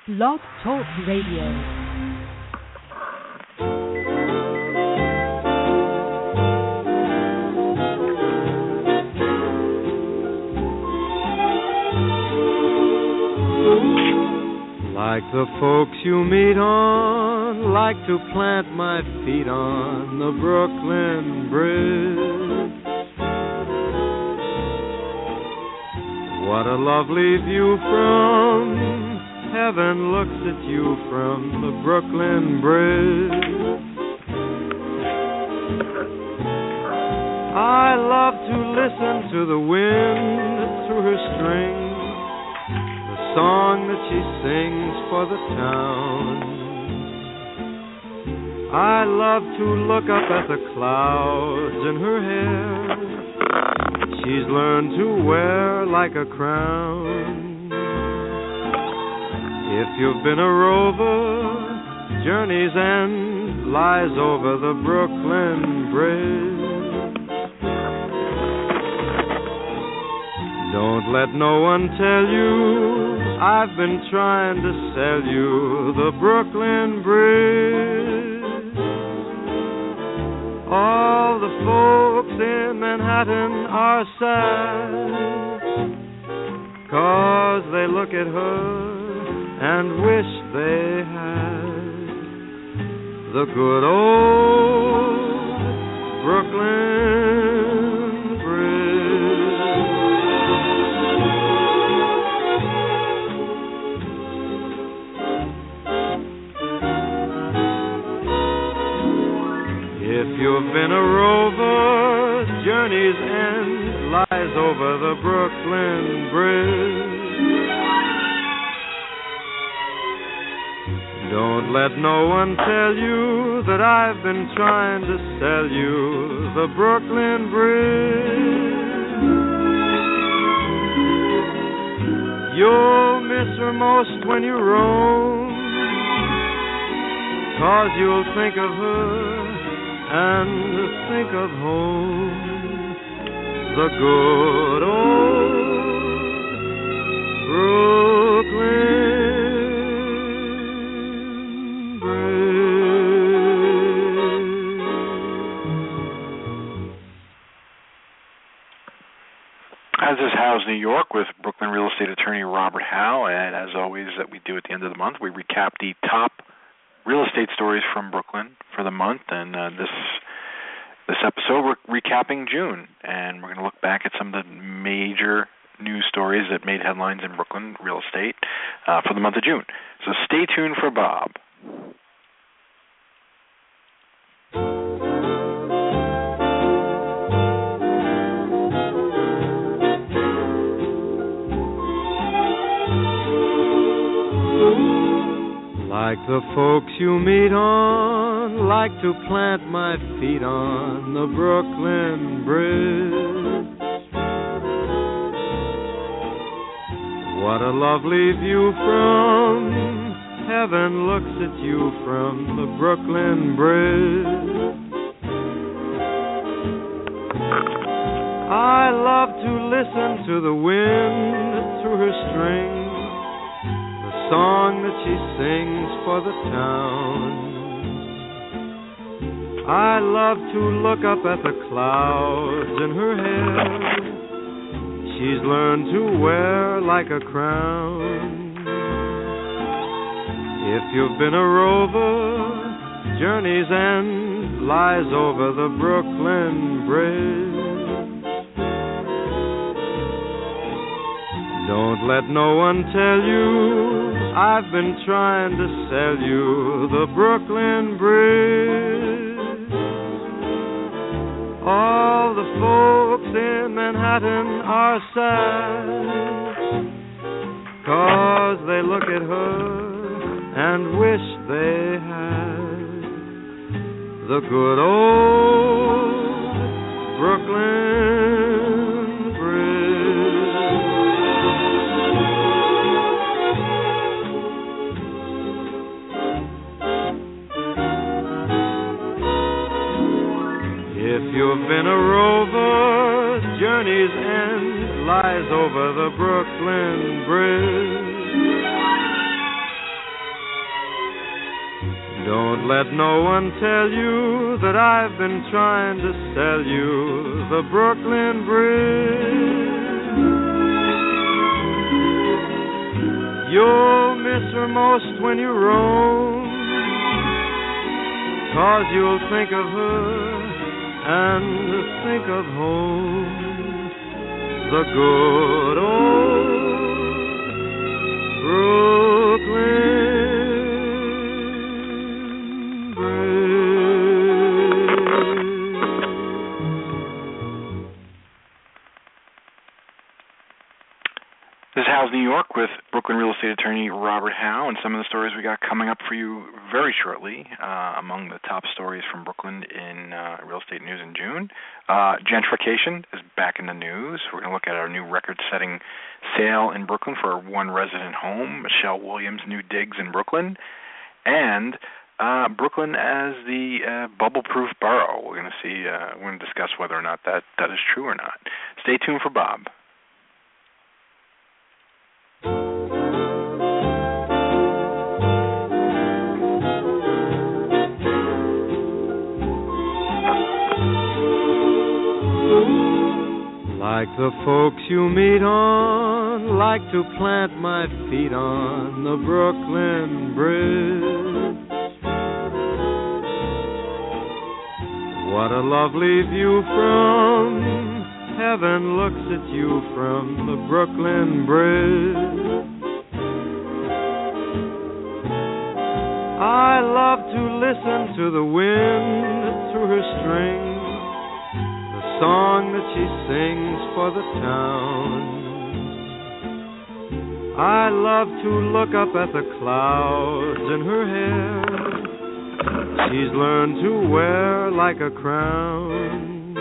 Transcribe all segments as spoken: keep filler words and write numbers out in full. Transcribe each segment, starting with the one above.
Blog Talk Radio. Like the folks you meet on, like to plant my feet on the Brooklyn Bridge. What a lovely view from heaven looks at you from the Brooklyn Bridge. I love to listen to the wind through her strings, song that she sings for the town. I love to look up at the clouds in her hair. She's learned to wear like a crown. If you've been a rover, journey's end lies over the Brooklyn Bridge. Don't let no one tell you I've been trying to sell you the Brooklyn Bridge. All the folks in Manhattan are sad, 'cause they look at her and wish they had the good old Brooklyn Bridge. If you've been a rover, journey's end lies over the Brooklyn Bridge. Don't let no one tell you that I've been trying to sell you the Brooklyn Bridge. You'll miss her most when you roam, 'cause you'll think of her and think of home, the good old Brooklyn Bridge. As is Howe's New York with Brooklyn real estate attorney Robert Howe, and as always that we do at the end of the month, we recap the top real estate stories from Brooklyn for the month, and uh, this this episode we're recapping June, and we're going to look back at some of the major news stories that made headlines in Brooklyn real estate uh, for the month of June. So stay tuned for Bob. Like the folks you meet on, like to plant my feet on the Brooklyn Bridge. What a lovely view from heaven looks at you from the Brooklyn Bridge. I love to listen to the wind through her strings, song that she sings for the town. I love to look up at the clouds in her hair. She's learned to wear like a crown. If you've been a rover, journey's end lies over the Brooklyn Bridge. Don't let no one tell you I've been trying to sell you the Brooklyn Bridge. All the folks in Manhattan are sad, 'cause they look at her and wish they had the good old Brooklyn Bridge. If you've been a rover, journey's end lies over the Brooklyn Bridge. let no one tell you that I've been trying to sell you the Brooklyn Bridge. You'll miss her most when you roam, 'cause you'll think of her and think of home, the good old Brooklyn Bridge. This is House New York with Brooklyn real estate attorney Robert Howe, and some of the stories we got coming up for you very shortly. Uh, among the top stories from Brooklyn in uh, real estate news in June, uh, gentrification is back in the news. We're going to look at our new record-setting sale in Brooklyn for a one-resident home, Michelle Williams' new digs in Brooklyn, and uh, Brooklyn as the uh, bubble-proof borough. We're going to see. Uh, we're going to discuss whether or not that that is true or not. Stay tuned for Bob. Like the folks you meet on, like to plant my feet on the Brooklyn Bridge. What a lovely view from heaven looks at you from the Brooklyn Bridge. I love to listen to the wind through her strings, song that she sings for the town. I love to look up at the clouds in her hair. She's learned to wear like a crown.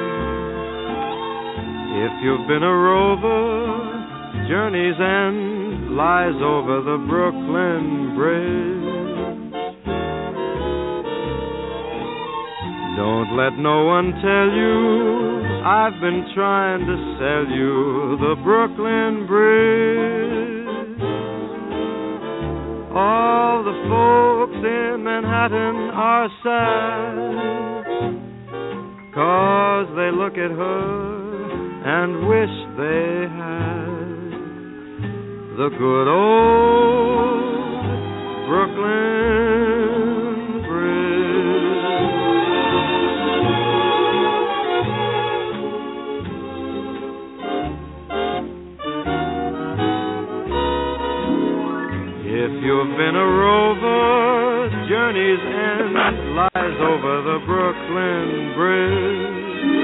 If you've been a rover, journey's end lies over the Brooklyn Bridge. Don't let no one tell you I've been trying to sell you the Brooklyn Bridge. All the folks in Manhattan are sad, 'cause they look at her and wish they had the good old Brooklyn Bridge. If you've been a rover, journey's end lies over the Brooklyn Bridge.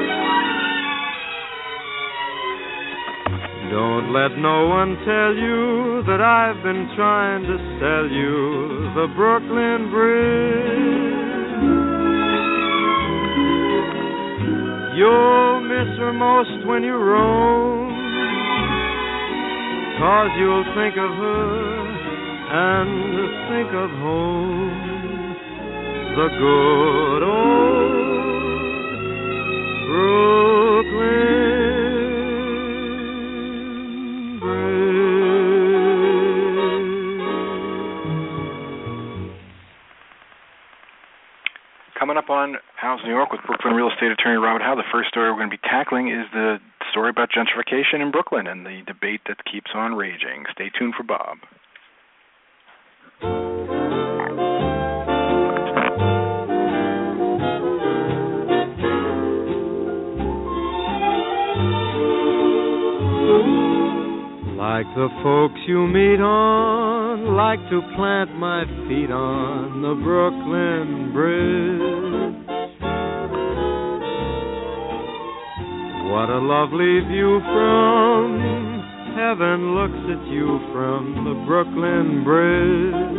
Don't let no one tell you that I've been trying to sell you the Brooklyn Bridge. You'll miss her most when you roam, 'cause you'll think of her and think of home, the good old Brooklyn Bridge. Coming up on House New York with Brooklyn real estate attorney Robert Howe, the first story we're going to be tackling is the story about gentrification in Brooklyn and the debate that keeps on raging. Stay tuned for Bob. Like the folks you meet on, like to plant my feet on the Brooklyn Bridge. What a lovely view from heaven looks at you from the Brooklyn Bridge.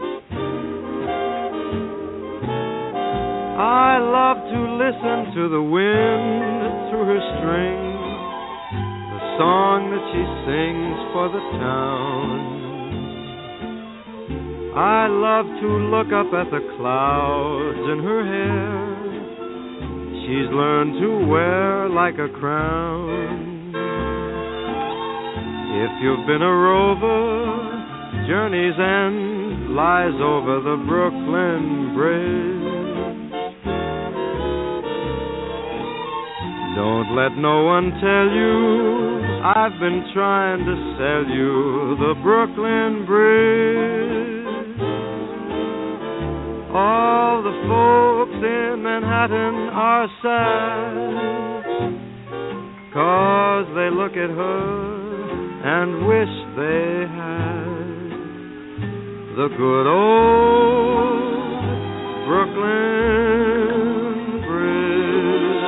I love to listen to the wind through her strings, song that she sings for the town. I love to look up at the clouds in her hair. She's learned to wear like a crown. If you've been a rover, journey's end lies over the Brooklyn Bridge. Don't let no one tell you I've been trying to sell you the Brooklyn Bridge. All the folks in Manhattan are sad, 'cause they look at her and wish they had the good old Brooklyn Bridge.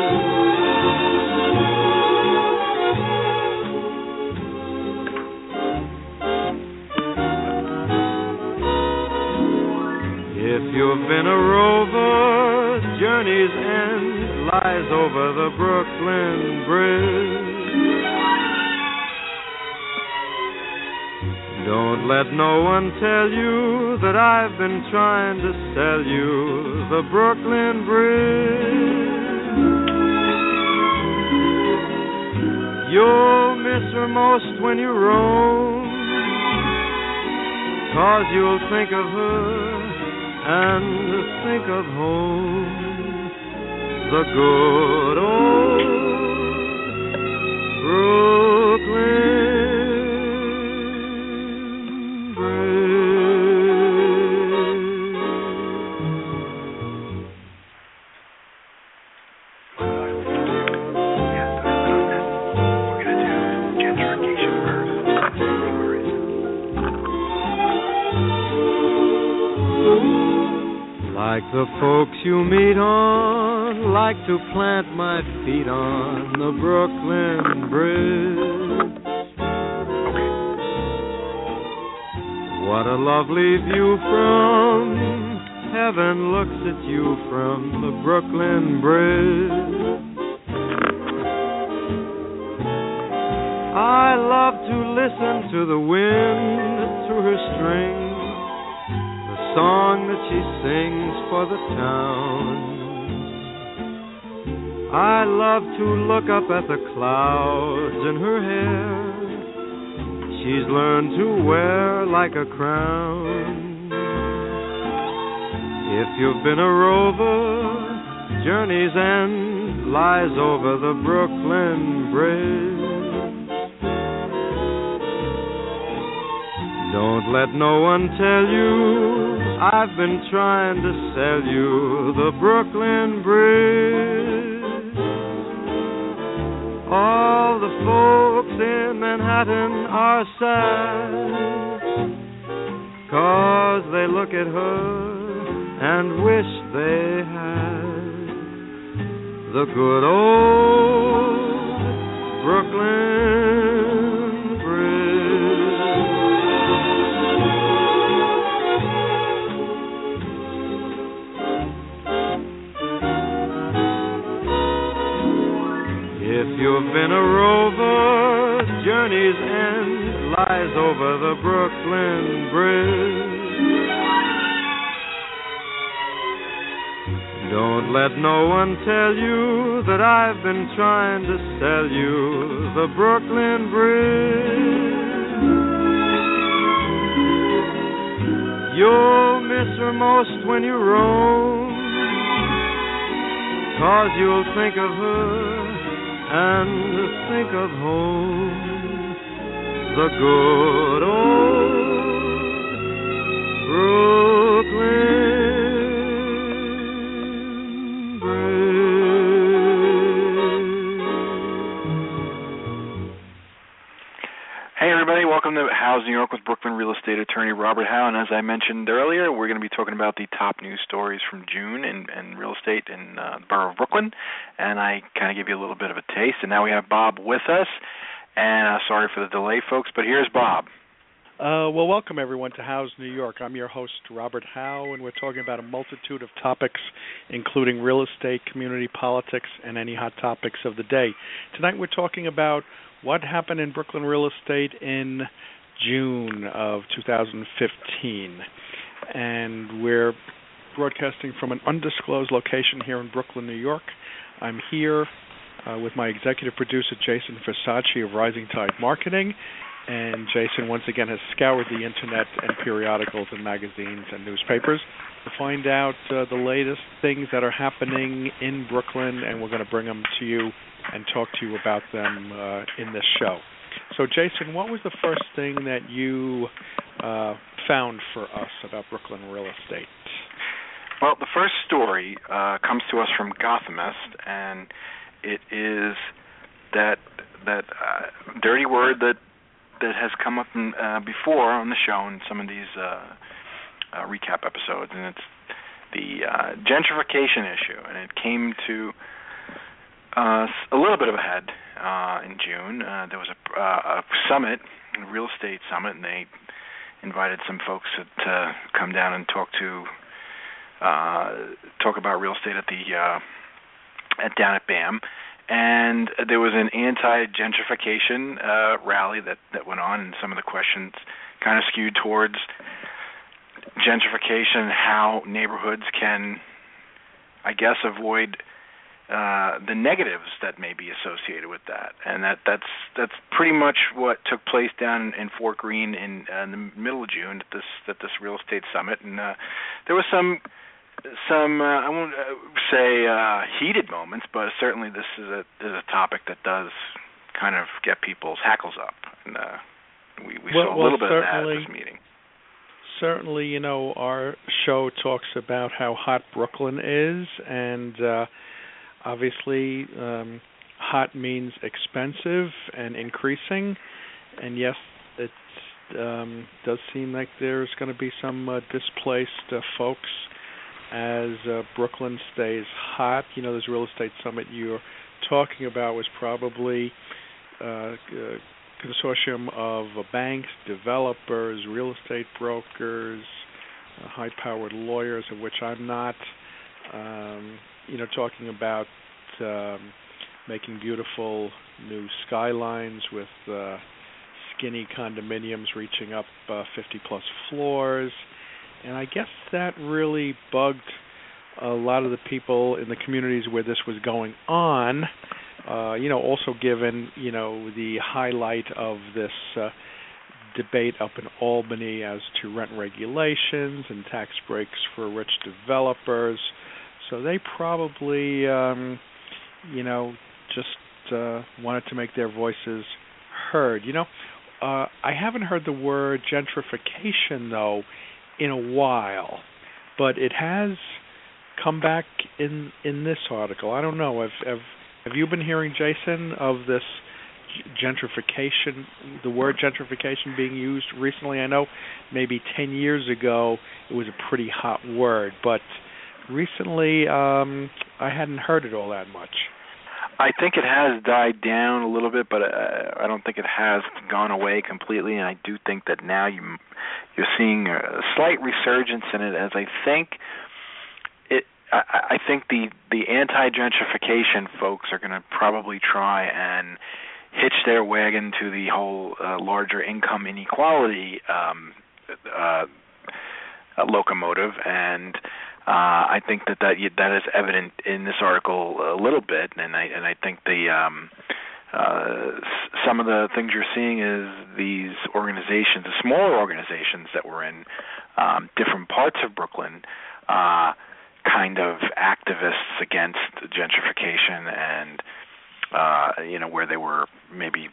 If you've been a rover, journey's end lies over the Brooklyn Bridge. Don't let no one tell you that I've been trying to sell you the Brooklyn Bridge. You'll miss her most when you roam, 'cause you'll think of her and think of home, the good old Brooklyn like the folks you meet on, like to plant my feet on the Brooklyn Bridge. What a lovely view from heaven looks at you from the Brooklyn Bridge. I love to listen to the wind through her strings, song that she sings for the town. I love to look up at the clouds in her hair. She's learned to wear like a crown. If you've been a rover, journey's end lies over the Brooklyn Bridge. Don't let no one tell you I've been trying to sell you the Brooklyn Bridge. All the folks in Manhattan are sad, 'cause they look at her and wish they had the good old Brooklyn Bridge. If you've been a rover, journey's end lies over the Brooklyn Bridge. Don't let no one tell you that I've been trying to sell you the Brooklyn Bridge. You'll miss her most when you roam, 'cause you'll think of her and think of home, the good old Brooklyn Bridge. Hey everybody, welcome to House New York with Brooklyn real estate attorney Robert Howe. And as I mentioned earlier, we're going to be talking about the top news stories from June in, in real estate in uh, the borough of Brooklyn. And I kind of give you a little bit of a taste. And now we have Bob with us. And uh, sorry for the delay, folks, but here's Bob. Uh, well, welcome everyone to House New York. I'm your host, Robert Howe, and we're talking about a multitude of topics, including real estate, community politics, and any hot topics of the day. Tonight we're talking about what happened in Brooklyn real estate in June of two thousand fifteen. And we're broadcasting from an undisclosed location here in Brooklyn, New York. I'm here uh, with my executive producer, Jason Versace of Rising Tide Marketing, And Jason, once again, has scoured the internet and periodicals and magazines and newspapers to find out uh, the latest things that are happening in Brooklyn, and we're going to bring them to you and talk to you about them uh, in this show. So, Jason, what was the first thing that you uh, found for us about Brooklyn real estate? Well, the first story uh, comes to us from Gothamist, and it is that that uh, dirty word that that has come up in, uh, before on the show in some of these uh, uh, recap episodes, and it's the uh, gentrification issue. And it came to uh, a little bit of a head uh, in June. Uh, there was a, uh, a summit, a real estate summit, and they invited some folks to, to come down and talk to uh, talk about real estate at the uh, at down at B A M. And there was an anti-gentrification uh, rally that, that went on, and some of the questions kind of skewed towards gentrification, how neighborhoods can, I guess, avoid uh, the negatives that may be associated with that. And that, that's that's pretty much what took place down in Fort Greene in, uh, in the middle of June at this at this real estate summit. And uh, there was some. Some, uh, I won't uh, say uh, heated moments, but certainly this is a, is a topic that does kind of get people's hackles up. And uh, we, we well, saw a well, little bit of that at this meeting. Certainly, you know, our show talks about how hot Brooklyn is, and uh, obviously um, hot means expensive and increasing. And yes, it um, does seem like there's going to be some uh, displaced uh, folks as uh, Brooklyn stays hot. You know, this real estate summit you're talking about was probably uh, a consortium of uh, banks, developers, real estate brokers, uh, high-powered lawyers, of which I'm not, um, you know, talking about um, making beautiful new skylines with uh, skinny condominiums reaching up uh, fifty-plus floors. And I guess that really bugged a lot of the people in the communities where this was going on, uh, you know, also given, you know, the highlight of this uh, debate up in Albany as to rent regulations and tax breaks for rich developers. So they probably, um, you know, just uh, wanted to make their voices heard. You know, uh, I haven't heard the word gentrification, though, in a while, but it has come back in in this article. I don't know. Have have, have you been hearing, Jason, of this gentrification, the word gentrification being used recently? I know maybe ten years ago it was a pretty hot word, but recently um, I hadn't heard it all that much. I think it has died down a little bit, but uh, I don't think it has gone away completely. And I do think that now you, you're seeing a slight resurgence in it, as I think it. I, I think the the anti-gentrification folks are going to probably try and hitch their wagon to the whole uh, larger income inequality um, uh, locomotive, and Uh, I think that, that that is evident in this article a little bit, and I and I think the um, uh, some of the things you're seeing is these organizations, the smaller organizations that were in um, different parts of Brooklyn, uh, kind of activists against gentrification, and uh, you know, where they were maybe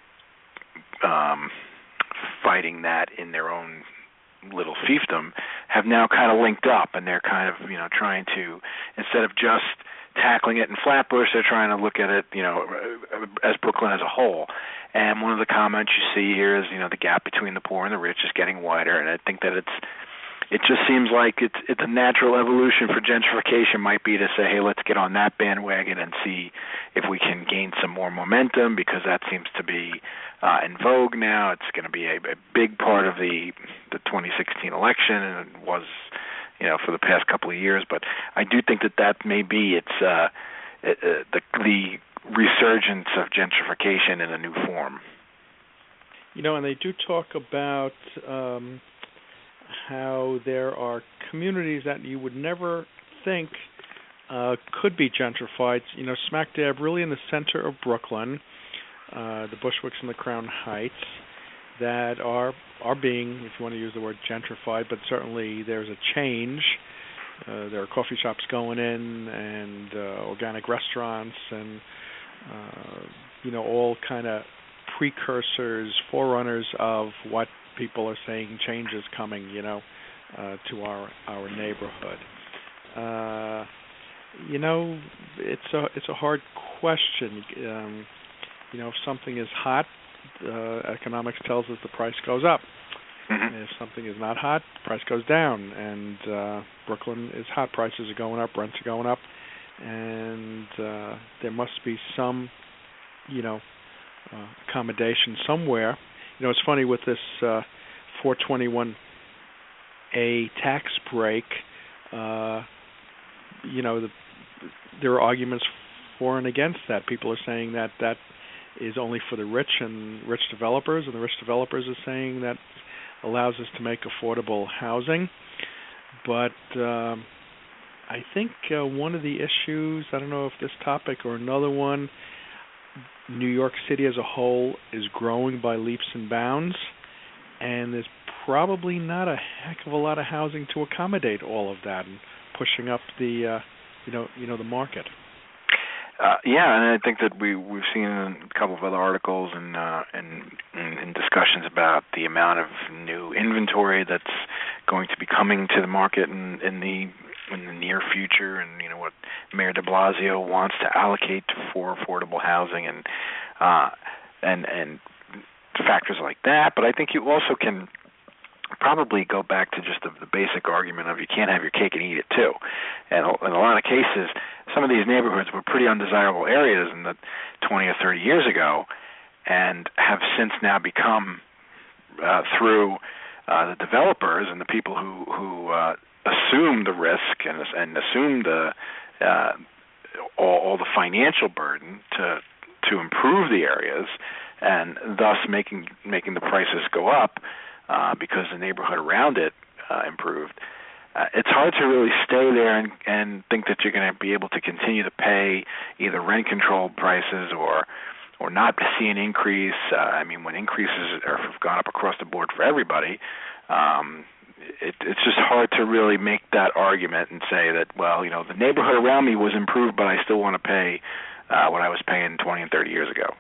um, fighting that in their own little fiefdom, have now kind of linked up, and they're kind of, you know, trying to, instead of just tackling it in Flatbush, they're trying to look at it, you know, as Brooklyn as a whole. And one of the comments you see here is, you know, the gap between the poor and the rich is getting wider, and I think that it's, it just seems like it's it's a natural evolution for gentrification might be to say, hey, let's get on that bandwagon and see if we can gain some more momentum, because that seems to be uh, in vogue now. It's going to be a, a big part of the the twenty sixteen election, and it was, you know, for the past couple of years. But I do think that that may be it's uh, it, uh, the the resurgence of gentrification in a new form. You know, and they do talk about um, how there are communities that you would never think uh, could be gentrified, you know, smack dab really in the center of Brooklyn, uh, the Bushwicks and the Crown Heights. that are are being, if you want to use the word gentrified, but certainly there's a change. Uh, there are coffee shops going in and uh, organic restaurants and, uh, you know, all kind of precursors, forerunners of what people are saying change is coming, you know, uh, to our our neighborhood. Uh, you know, it's a it's a hard question. Um, you know, if something is hot, uh, economics tells us the price goes up. Mm-hmm. And if something is not hot, the price goes down. And uh, Brooklyn is hot. Prices are going up. Rents are going up. And uh, there must be some, you know, uh, accommodation somewhere. You know, it's funny with this uh, four twenty-one A tax break, uh, you know, the, there are arguments for and against that. People are saying that that is only for the rich and rich developers, and the rich developers are saying that allows us to make affordable housing. But um, I think uh, one of the issues, I don't know if this topic or another one, New York City as a whole is growing by leaps and bounds, and there's probably not a heck of a lot of housing to accommodate all of that and pushing up the, uh, you know, you know, the market. Uh, yeah, and I think that we we've seen a couple of other articles and uh, and, and discussions about the amount of new inventory that's going to be coming to the market in, in the in the near future, and you know what Mayor De Blasio wants to allocate for affordable housing, and uh, and and factors like that. But I think you also can probably go back to just the, the basic argument of you can't have your cake and eat it too. And in a lot of cases, some of these neighborhoods were pretty undesirable areas in the twenty or thirty years ago, and have since now become uh, through uh, the developers and the people who who uh, assume the risk and and assume the uh, all, all the financial burden to to improve the areas, and thus making making the prices go up. Uh, because the neighborhood around it uh, improved. Uh, it's hard to really stay there and, and think that you're going to be able to continue to pay either rent-controlled prices or or not see an increase. Uh, I mean, when increases are, have gone up across the board for everybody, um, it, it's just hard to really make that argument and say that, well, you know, the neighborhood around me was improved, but I still want to pay uh, what I was paying twenty and thirty years ago.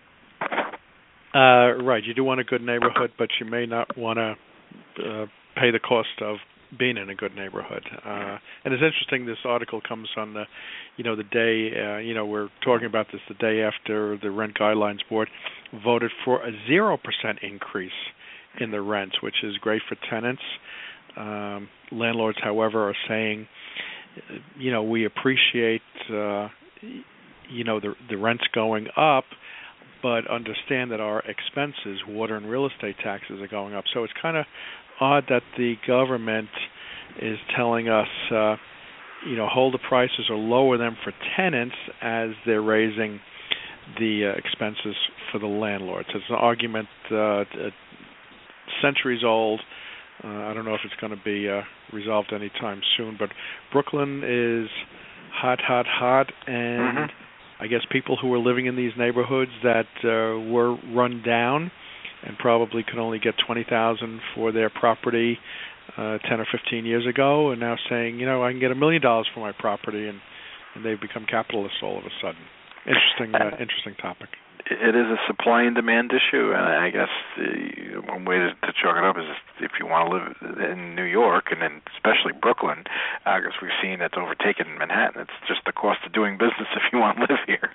Uh, right. You do want a good neighborhood, but you may not want to uh, pay the cost of being in a good neighborhood. Uh, and it's interesting. This article comes on the, you know, the day. Uh, you know, we're talking about this the day after the Rent Guidelines Board voted for a zero percent increase in the rents, which is great for tenants. Um, landlords, however, are saying, you know, we appreciate, uh, you know, the the rents going up, but understand that our expenses, water and real estate taxes, are going up. So it's kind of odd that the government is telling us, uh, you know, hold the prices or lower them for tenants as they're raising the uh, expenses for the landlords. It's an argument uh, centuries old. Uh, I don't know if it's going to be uh, resolved anytime soon, but Brooklyn is hot, hot, hot, and mm-hmm. I guess people who were living in these neighborhoods that uh, were run down and probably could only get twenty thousand dollars for their property uh, ten or fifteen years ago are now saying, you know, I can get a million dollars for my property, and, and they've become capitalists all of a sudden. Interesting, uh, interesting topic. It is a supply and demand issue, and I guess the, one way to, to chalk it up is if you want to live in New York, and then especially Brooklyn, I guess we've seen that's overtaken Manhattan. It's just the cost of doing business if you want to live here.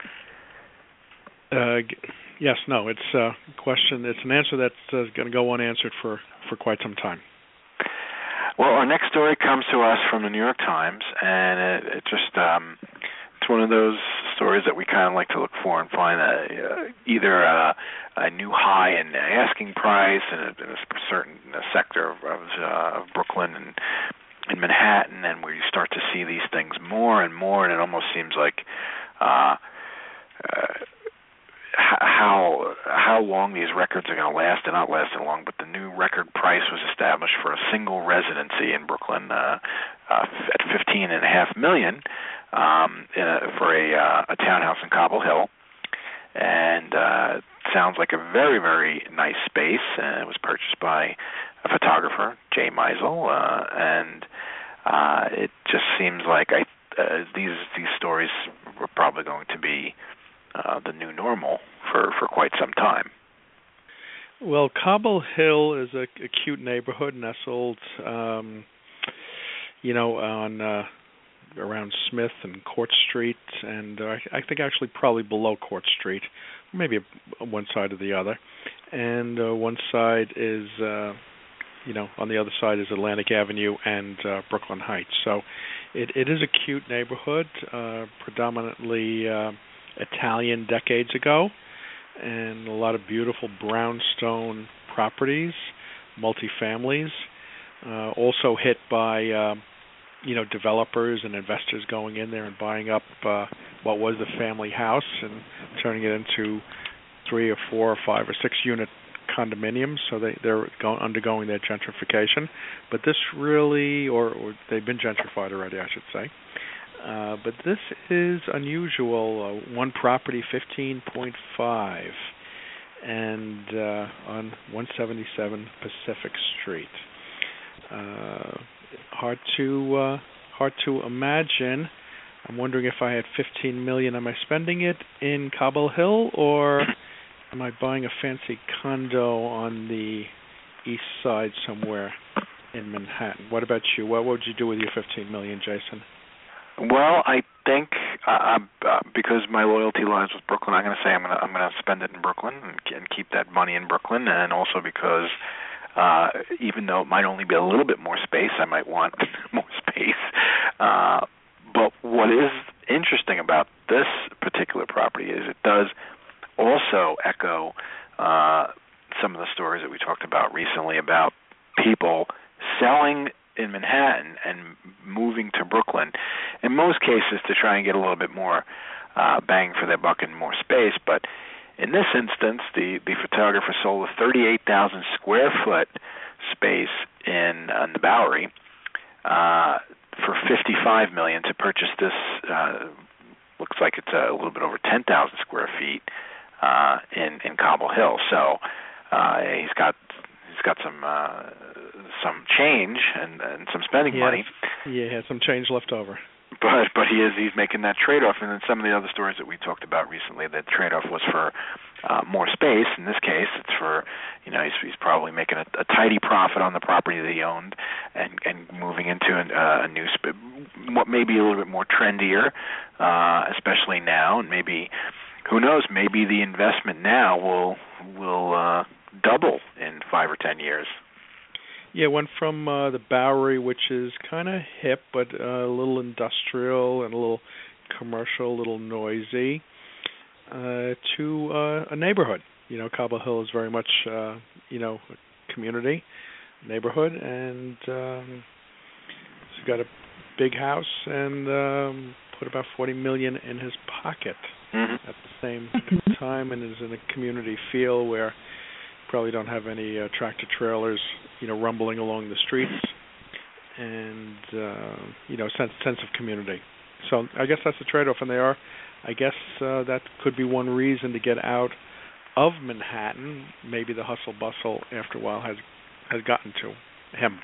Uh, yes, no, it's a question. It's an answer that's uh, going to go unanswered for, for quite some time. Well, our next story comes to us from the New York Times, and it, it just um, it's one of those stories that we kind of like to look for and find a, uh, either a, a new high in asking price in a, in a certain a sector of, of, uh, of Brooklyn and in Manhattan, and where you start to see these things more and more, and it almost seems like uh, uh, how how long these records are going to last. They're not lasting long, but the new record price was established for a single residency in Brooklyn uh, uh, at fifteen and a half million um, uh, for a uh, a townhouse in Cobble Hill, and uh, sounds like a very, very nice space. Uh, it was purchased by a photographer, Jay Meisel, uh, and uh, it just seems like I, uh, these these stories were probably going to be uh, the new normal for, for quite some time. Well, Cobble Hill is a, a cute neighborhood nestled, um, you know, on uh, around Smith and Court Street, and uh, I think actually probably below Court Street, maybe one side or the other. And uh, one side is, uh, you know, on the other side is Atlantic Avenue and uh, Brooklyn Heights. So it, it is a cute neighborhood, uh, predominantly uh, Italian decades ago, and a lot of beautiful brownstone properties, multifamilies, uh, also hit by, uh, you know, developers and investors going in there and buying up uh, what was the family house and turning it into three or four or five or six unit condominiums. So they, they're go- undergoing their gentrification. But this really, or, or they've been gentrified already, I should say. Uh, but this is unusual. Uh, one property, fifteen point five, and uh, on one seventy-seven Pacific Street. Uh, hard to uh, hard to imagine. I'm wondering if I had fifteen million dollars, am I spending it in Cobble Hill, or am I buying a fancy condo on the east side somewhere in Manhattan? What about you? What would you do with your fifteen million dollars, Jason? Well, I think uh, uh, because my loyalty lies with Brooklyn, I'm going to say I'm going to I'm going to spend it in Brooklyn and, and keep that money in Brooklyn, and also because uh, even though it might only be a little bit more space, I might want more space. Uh, but what is interesting about this particular property is it does also echo uh, some of the stories that we talked about recently about people selling in Manhattan and moving to Brooklyn, in most cases to try and get a little bit more uh, bang for their buck and more space. But in this instance, the, the photographer sold a thirty-eight thousand square foot space in, uh, in the Bowery uh, for fifty-five million dollars to purchase this. Uh, looks like it's a little bit over ten thousand square feet uh, in in Cobble Hill. So uh, he's got he's got some. Uh, some change and, and some spending yes. money. Yeah, he had some change left over. But but he is he's making that trade-off. And then some of the other stories that we talked about recently, that trade-off was for uh, more space. In this case, it's for, you know, he's, he's probably making a, a tidy profit on the property that he owned and, and moving into an, uh, a new, sp- what may be a little bit more trendier, uh, especially now. And maybe, who knows, maybe the investment now will, will uh, double in five or ten years. Yeah, went from uh, the Bowery, which is kind of hip, but uh, a little industrial and a little commercial, a little noisy, uh, to uh, a neighborhood. You know, Cobble Hill is very much, uh, you know, a community, neighborhood, and um, he's got a big house and um, put about forty million dollars in his pocket mm-hmm. at the same time, and is in a community feel where probably don't have any uh, tractor trailers, you know, rumbling along the streets, and uh, you know, sense sense of community. So I guess that's the trade-off, and they are. I guess uh, that could be one reason to get out of Manhattan. Maybe the hustle bustle after a while has has gotten to him.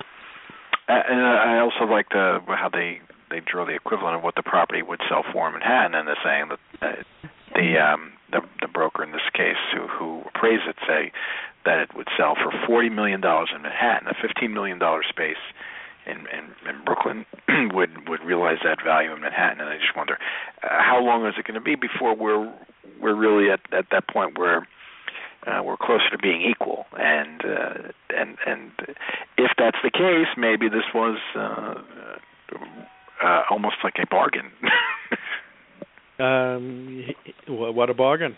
And I also like the how they they draw the equivalent of what the property would sell for in Manhattan, and they're saying that uh, the um, the the broker in this case who who appraised it say that it would sell for forty million dollars in Manhattan. A fifteen million dollars space in, in in Brooklyn would would realize that value in Manhattan. And I just wonder uh, how long is it going to be before we're we're really at at that point where uh, we're closer to being equal. And uh, and and if that's the case, maybe this was uh, uh, almost like a bargain. Um, what a bargain.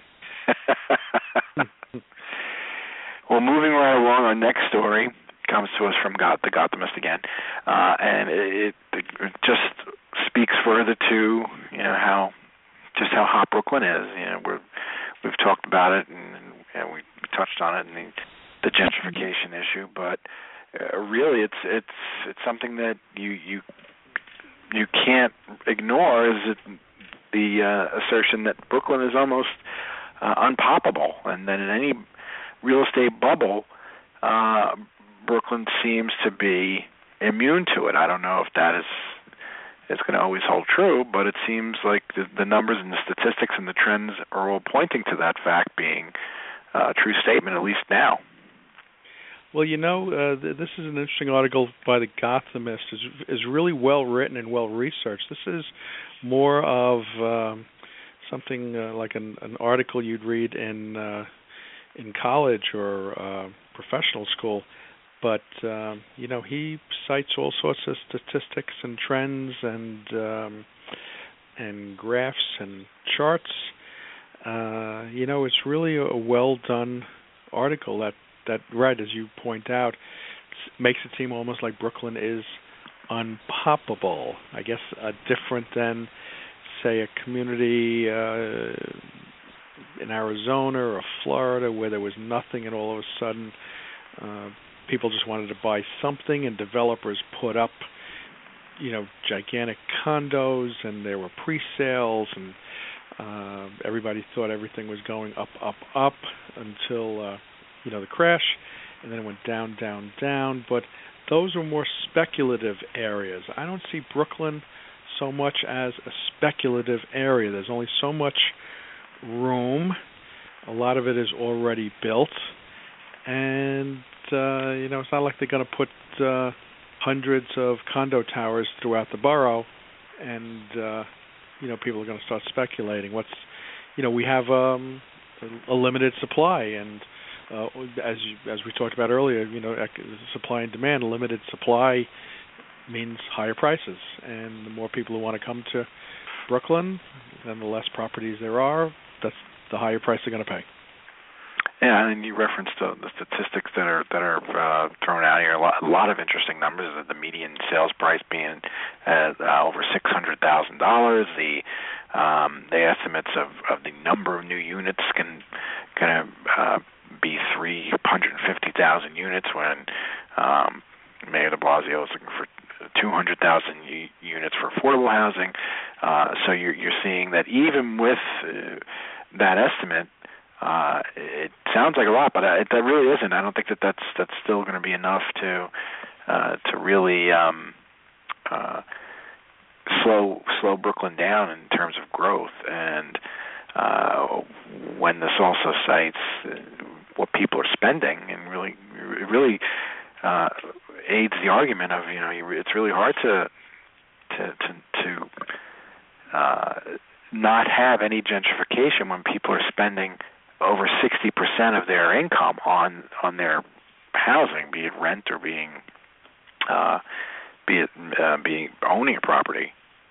Well, moving right along, our next story comes to us from God, the Gothamist again, uh, and it, it just speaks further to, you know, how just how hot Brooklyn is. You know, we're, we've talked about it, and, and we touched on it, and the, the gentrification issue. But uh, really, it's it's it's something that you you you can't ignore. Is it the uh, assertion that Brooklyn is almost uh, unpoppable. And then in any real estate bubble, uh, Brooklyn seems to be immune to it. I don't know if that is is going to always hold true, but it seems like the, the numbers and the statistics and the trends are all pointing to that fact being uh, a true statement, at least now. Well, you know, uh, th- this is an interesting article by the Gothamist. It's, is really well written and well researched. This is more of um, something uh, like an, an article you'd read in uh, in college or uh, professional school. But um, you know, he cites all sorts of statistics and trends and um, and graphs and charts. Uh, you know, it's really a, a well done article that. That, right, as you point out, makes it seem almost like Brooklyn is unpoppable. I guess uh, different than, say, a community uh, in Arizona or Florida where there was nothing and all of a sudden uh, people just wanted to buy something and developers put up, you know, gigantic condos and there were pre-sales and uh, everybody thought everything was going up, up, up until... Uh, you know, the crash, and then it went down, down, down. But those are more speculative areas. I don't see Brooklyn so much as a speculative area. There's only so much room. A lot of it is already built. And, uh, you know, it's not like they're going to put uh, hundreds of condo towers throughout the borough and, uh, you know, people are going to start speculating. What's, you know, we have um, a, a limited supply, and Uh, as you, as we talked about earlier, you know, supply and demand. Limited supply means higher prices, and the more people who want to come to Brooklyn, then the less properties there are. That's the higher price they're going to pay. Yeah, and you referenced the, the statistics that are that are uh, thrown out here. A lot, a lot of interesting numbers. The median sales price being at uh, over six hundred thousand dollars. The um, the estimates of, of the number of new units can kind of uh, be three hundred fifty thousand units when um, Mayor de Blasio is looking for two hundred thousand u- units for affordable housing. Uh, so you're, you're seeing that even with uh, that estimate, uh, it sounds like a lot, but it, that really isn't. I don't think that that's, that's still going to be enough to uh, to really um, uh, slow slow Brooklyn down in terms of growth. And uh, when this also cites what people are spending, and really, it really uh, aids the argument of, you know, it's really hard to to to, to uh, not have any gentrification when people are spending over sixty percent of their income on on their housing, be it rent or being uh, be it uh, being owning a property.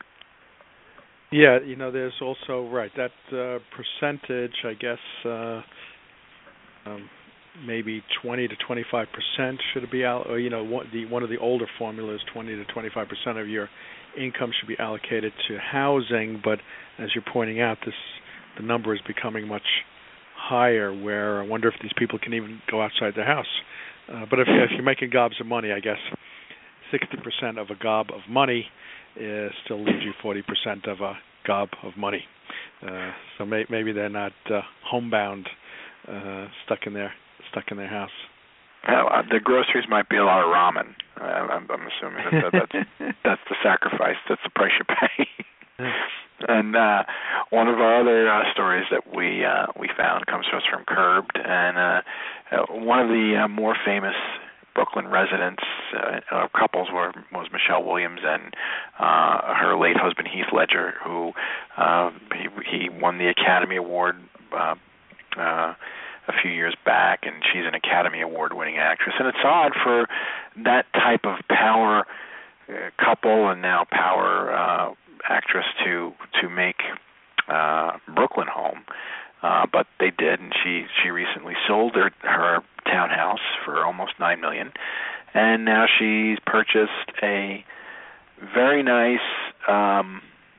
Yeah, you know, there's also right that uh, percentage. I guess uh, um, maybe twenty to twenty-five percent should be out. Or, you know, one, the one of the older formulas, twenty to twenty-five percent of your income should be allocated to housing. But as you're pointing out, this the number is becoming much higher. Where I wonder if these people can even go outside their house. Uh, but if, if you're making gobs of money, I guess sixty percent of a gob of money uh, still leaves you forty percent of a gob of money. Uh, so may, maybe they're not uh, homebound, uh, stuck in their stuck in their house. Well, uh, the groceries might be a lot of ramen. Uh, I'm, I'm assuming that, that that's that's the sacrifice. That's the price you pay. And uh, one of our other uh, stories that we uh, we found comes to us from Curbed, and uh, uh, one of the uh, more famous Brooklyn residents, uh, uh, couples, were was Michelle Williams and uh, her late husband Heath Ledger, who uh, he, he won the Academy Award uh, uh, a few years back, and she's an Academy Award-winning actress. And it's odd for that type of power uh, couple and now power uh, actress to to make uh, Brooklyn home, uh, but they did, and she she recently sold her her townhouse for almost nine million, and now she's purchased a very nice, um,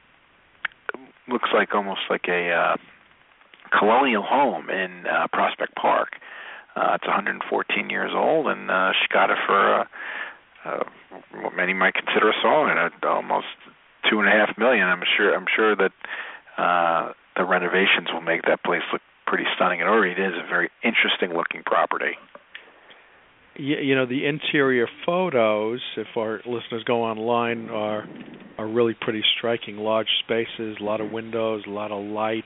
looks like almost like a uh, colonial home in uh, Prospect Park. Uh, it's one hundred fourteen years old, and uh, she got it for uh, uh, what many might consider a solid, at almost two and a half million. I'm sure. I'm sure that uh, the renovations will make that place look pretty stunning. It already is a very interesting-looking property. You, you know, the interior photos, if our listeners go online, are are really pretty striking. Large spaces, a lot of windows, a lot of light.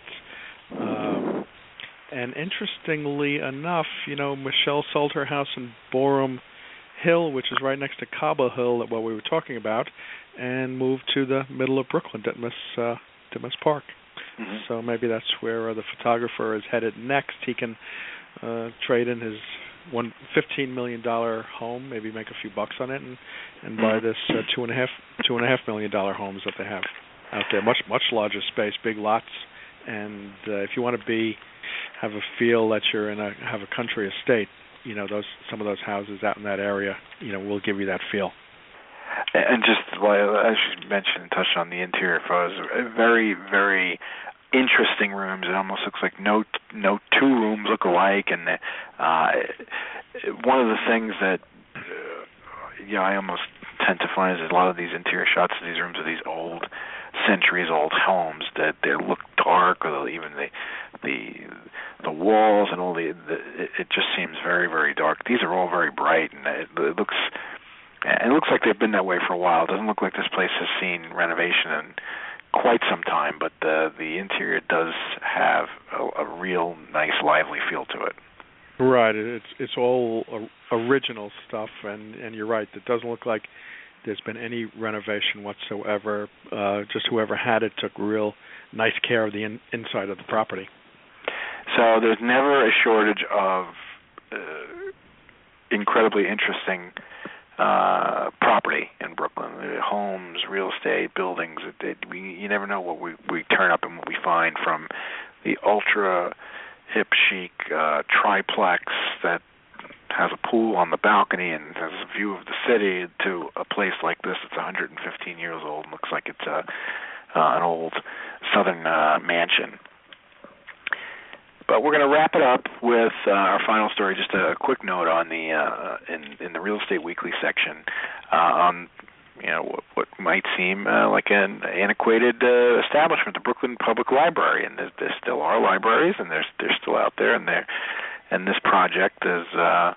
Um, and interestingly enough, you know, Michelle sold her house in Boerum Hill, which is right next to Cobble Hill, what we were talking about, and moved to the middle of Brooklyn, Ditmas, uh, Ditmas Park. Mm-hmm. So maybe that's where uh, the photographer is headed next. He can uh, trade in his one fifteen million dollar home, maybe make a few bucks on it, and and buy this uh, two and a half two and a half million dollar homes that they have out there. Much much larger space, big lots, and uh, if you want to be have a feel that you're in a have a country estate, you know, those some of those houses out in that area, you know, will give you that feel. And just well, as you mentioned and touched on the interior photos, very very interesting rooms. It almost looks like no no two rooms look alike, and uh, one of the things that uh, you know I almost tend to find is a lot of these interior shots of these rooms are these old centuries old homes that they look dark, or even the the the walls and all the, the it just seems very very dark. These are all very bright, and it, it looks it looks like they've been that way for a while. It doesn't look like this place has seen renovation in quite some time, but the the interior does have a, a real nice, lively feel to it. Right, it's it's all original stuff, and, and you're right. It doesn't look like there's been any renovation whatsoever. Uh, just whoever had it took real nice care of the in, inside of the property. So there's never a shortage of uh, incredibly interesting Uh, property in Brooklyn, uh, homes, real estate, buildings. It, it, we, you never know what we, we turn up and what we find, from the ultra hip chic uh, triplex that has a pool on the balcony and has a view of the city, to a place like this that's one hundred fifteen years old and looks like it's a, uh, an old southern uh, mansion. But we're going to wrap it up with uh, our final story. Just a quick note on the uh, in in the Real Estate Weekly section uh, on you know what, what might seem uh, like an antiquated uh, establishment, the Brooklyn Public Library, and there, there still are libraries, and they're they're still out there, and they and this project is uh,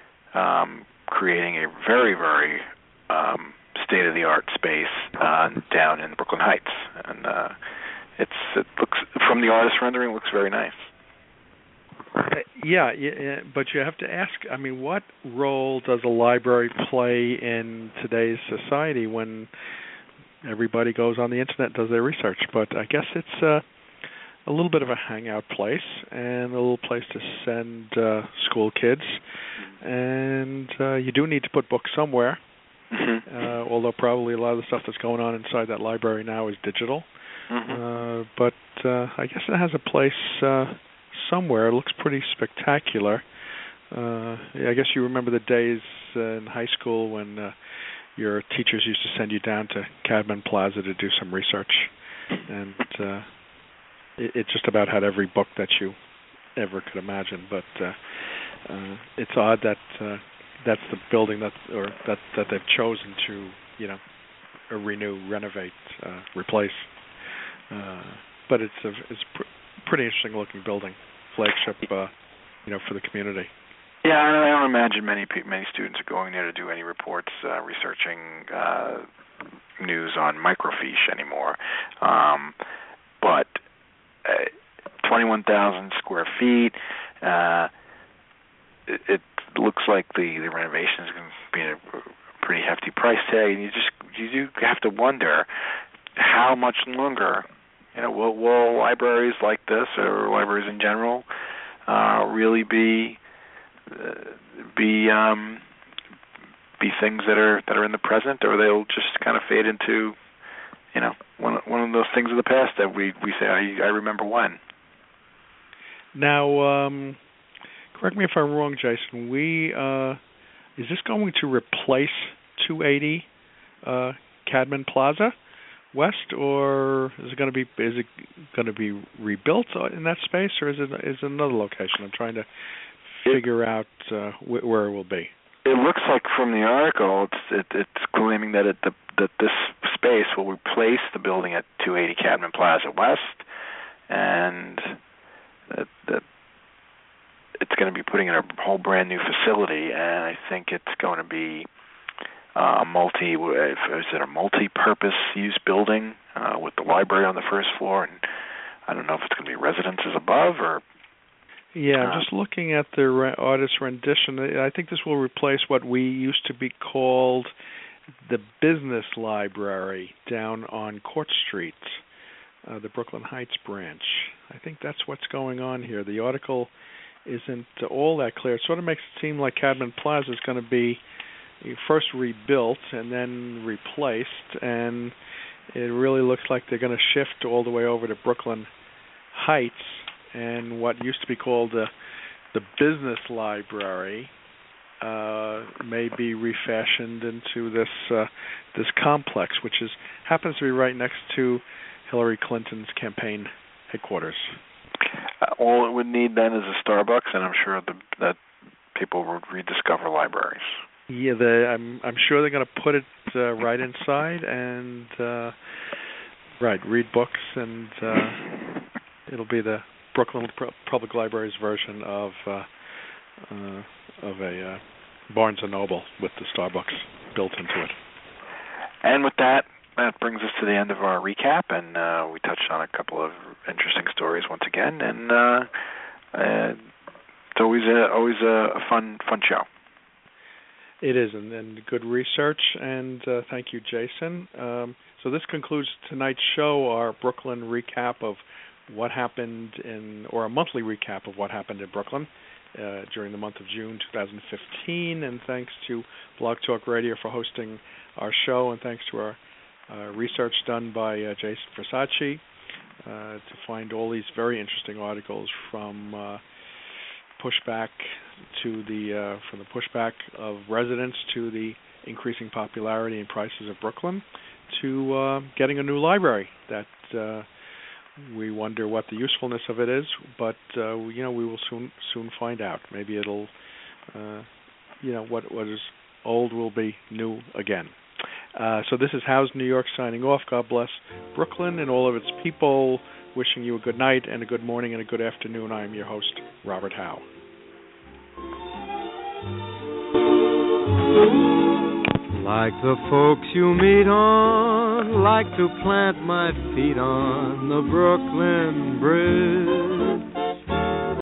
um, creating a very very um, state of the art space uh, down in Brooklyn Heights, and uh, it's it looks from the artist rendering it looks very nice. Uh, yeah, yeah, but you have to ask, I mean, what role does a library play in today's society when everybody goes on the internet and does their research? But I guess it's uh, a little bit of a hangout place and a little place to send uh, school kids. And uh, you do need to put books somewhere, mm-hmm. uh, although probably a lot of the stuff that's going on inside that library now is digital. Mm-hmm. Uh, but uh, I guess it has a place Uh, somewhere. It looks pretty spectacular. Uh, I guess you remember the days uh, in high school when uh, your teachers used to send you down to Cadman Plaza to do some research, and uh, it, it just about had every book that you ever could imagine. But uh, uh, it's odd that uh, that's the building that or that that they've chosen to you know renew, renovate, uh, replace. Uh, but it's a it's a pr- pretty interesting looking building. Flagship, uh, you know, for the community. Yeah, I don't imagine many many students are going there to do any reports, uh, researching uh, news on microfiche anymore. Um, but uh, twenty-one thousand square feet. Uh, it, it looks like the, the renovation is going to be a pretty hefty price tag, and you just you do have to wonder how much longer. You know, will, will libraries like this, or libraries in general, uh, really be uh, be um, be things that are that are in the present, or they'll just kind of fade into, you know, one one of those things of the past that we we say I, I remember when. Now, um, correct me if I'm wrong, Jason. We uh, is this going to replace two eighty uh, Cadman Plaza West, or is it going to be is it going to be rebuilt in that space, or is it is it another location? I'm trying to figure it, out uh, wh- where it will be. It looks like from the article, it's it, it's claiming that it the, that this space will replace the building at two eighty Cadman Plaza West, and that, that it's going to be putting in a whole brand new facility, and I think it's going to be a uh, multi. Is it a multi-purpose use building uh, with the library on the first floor, and I don't know if it's going to be residences above or. Yeah, I'm just looking at the re- artist's rendition. I think this will replace what we used to be called the Business Library down on Court Street, uh, the Brooklyn Heights branch. I think that's what's going on here. The article isn't all that clear. It sort of makes it seem like Cadman Plaza is going to be first rebuilt and then replaced, and it really looks like they're going to shift all the way over to Brooklyn Heights, and what used to be called the the Business Library uh, may be refashioned into this uh, this complex, which is happens to be right next to Hillary Clinton's campaign headquarters. Uh, all it would need then is a Starbucks, and I'm sure the, that people would rediscover libraries. Yeah, the, I'm I'm sure they're going to put it uh, right inside and uh, right read books, and uh, it'll be the Brooklyn Public Library's version of uh, uh, of a uh, Barnes and Noble with the Starbucks built into it. And with that, that brings us to the end of our recap, and uh, we touched on a couple of interesting stories once again, and uh, uh, it's always a, always a, a fun fun show. It is, and, and good research, and uh, thank you, Jason. Um, so this concludes tonight's show, our Brooklyn recap of what happened in, or a monthly recap of what happened in Brooklyn uh, during the month of June twenty fifteen, and thanks to Blog Talk Radio for hosting our show, and thanks to our uh, research done by uh, Jason Versace uh, to find all these very interesting articles from uh, pushback to the uh, from the pushback of residents to the increasing popularity and prices of Brooklyn to uh, getting a new library that uh, we wonder what the usefulness of it is, but uh, you know we will soon soon find out. Maybe it'll uh, you know what what is old will be new again. Uh, so this is House New York signing off. God bless Brooklyn and all of its people. Wishing you a good night and a good morning and a good afternoon. I am your host, Robert Howe. Like the folks you meet on, like to plant my feet on the Brooklyn Bridge.